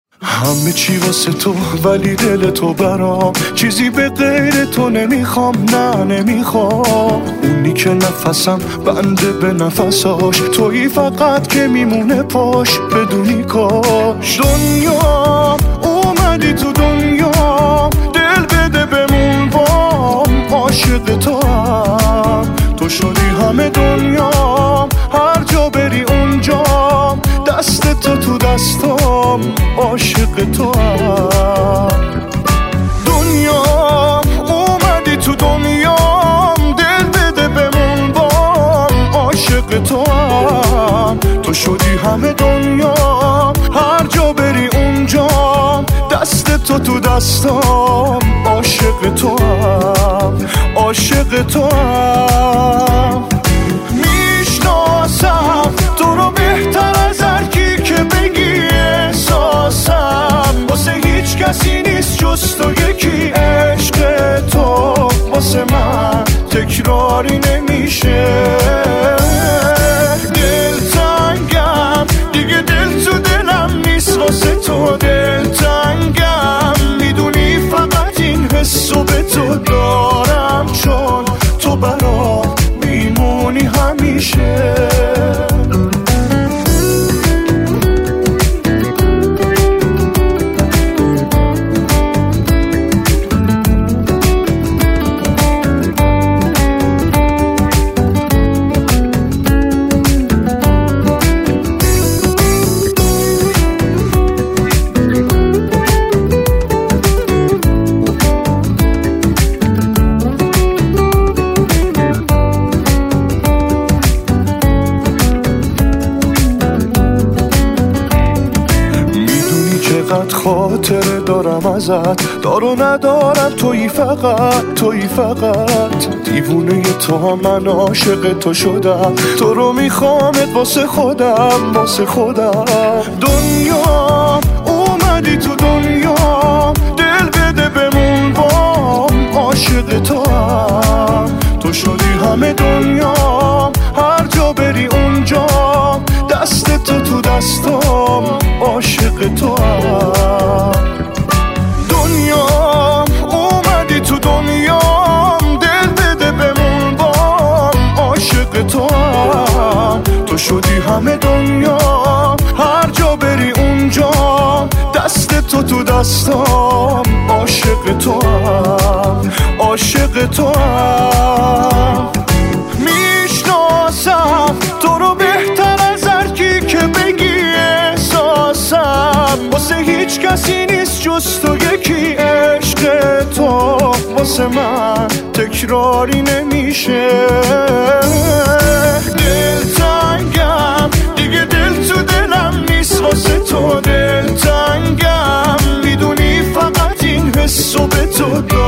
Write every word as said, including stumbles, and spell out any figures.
همه چی واسه تو ولی دل تو برام، چیزی به غیر تو نمیخوام، نه نمیخوام. اونی که نفسم بنده به نفساش، تویی فقط که میمونه پاش بدونی کاش. دنیا اومدی تو دنیا، دل بده بمون بام، عاشق تو هم تو شدی همه دنیا، هر جا بری اونجام، دست تو تو دستام، عاشق تو هم. دنیا اومدی تو دنیام، دل بده بمون بام، عاشق تو هم تو شدی همه دنیا، هر جا بری اونجام، دست تو تو دستام، عاشق تو هم، عاشق تو هم. میشناسم تو رو بهتر از هر کی که بگی احساسم، واسه هیچ کسی نیست جز تو یکی. عشق تو واسه من تکراری نمیشه، دلتنگم دیگه، دل تو دلم نیست واسه تو، دلتنگم میدونی فقط این حسو به تو دارم، چون تو برام میمونی همیشه. خاطره دارم ازت، دارو ندارم، تویی فقط، تویی فقط. دیوونه تو هم من عاشق تو شدم، تو رو میخوامت واسه خودم، واسه خودم. دنیا اومدی تو دنیا، دل بده بمون بام، عاشق تو هم تو شدی همه دنیا، هر جا بری اونجا، دست تو تو دستام، عاشق تو هم. دنیا اومدی تو دنیا، دل بده بمون بام، عاشق تو هم تو شدی همه دنیا، هر جا بری اونجا، دست تو تو دستام، عاشق تو هم، عاشق تو هم. میشناسم تو رو بهتر از هر کی که بگی احساسم، واسه هیچ کسی نیست جز تو یکی. عشق تو واسه من تکراری نمیشه، دلتنگم دیگه، دل تو دلم نیست واسه تو، دلتنگم میدونی فقط این حسو به تو